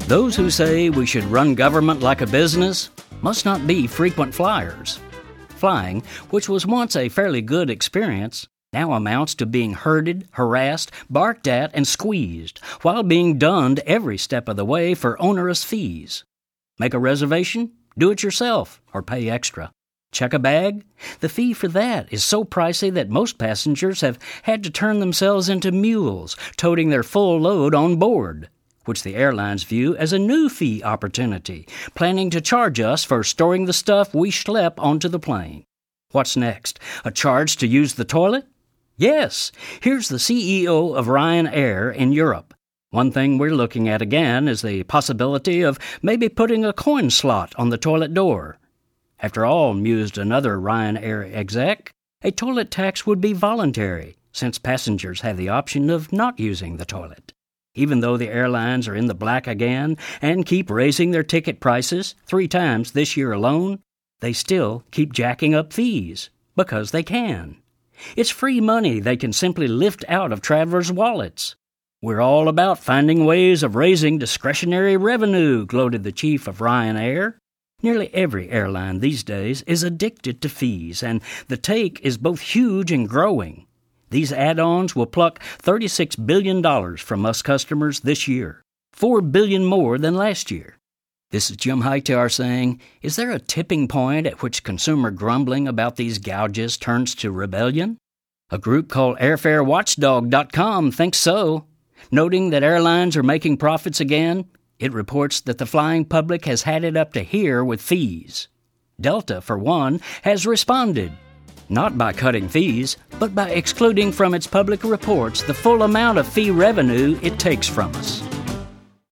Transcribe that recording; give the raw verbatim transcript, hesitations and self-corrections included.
Those who say we should run government like a business must not be frequent flyers. Flying, which was once a fairly good experience, now amounts to being herded, harassed, barked at, and squeezed, while being dunned every step of the way for onerous fees. Make a reservation? Do it yourself, or pay extra. Check a bag? The fee for that is so pricey that most passengers have had to turn themselves into mules, toting their full load on board, which the airlines view as a new fee opportunity, planning to charge us for storing the stuff we schlep onto the plane. What's next? A charge to use the toilet? Yes, here's the C E O of Ryanair in Europe. One thing we're looking at again is the possibility of maybe putting a coin slot on the toilet door. After all, mused another Ryanair exec, a toilet tax would be voluntary, since passengers have the option of not using the toilet. Even though the airlines are in the black again and keep raising their ticket prices three times this year alone, they still keep jacking up fees, because they can. It's free money they can simply lift out of travelers' wallets. We're all about finding ways of raising discretionary revenue, gloated the chief of Ryanair. Nearly every airline these days is addicted to fees, and the take is both huge and growing. These add-ons will pluck thirty-six billion dollars from us customers this year, four billion dollars more than last year. This is Jim Hightower saying, is there a tipping point at which consumer grumbling about these gouges turns to rebellion? A group called airfare watchdog dot com thinks so. Noting that airlines are making profits again, it reports that the flying public has had it up to here with fees. Delta, for one, has responded, not by cutting fees, but by excluding from its public reports the full amount of fee revenue it takes from us.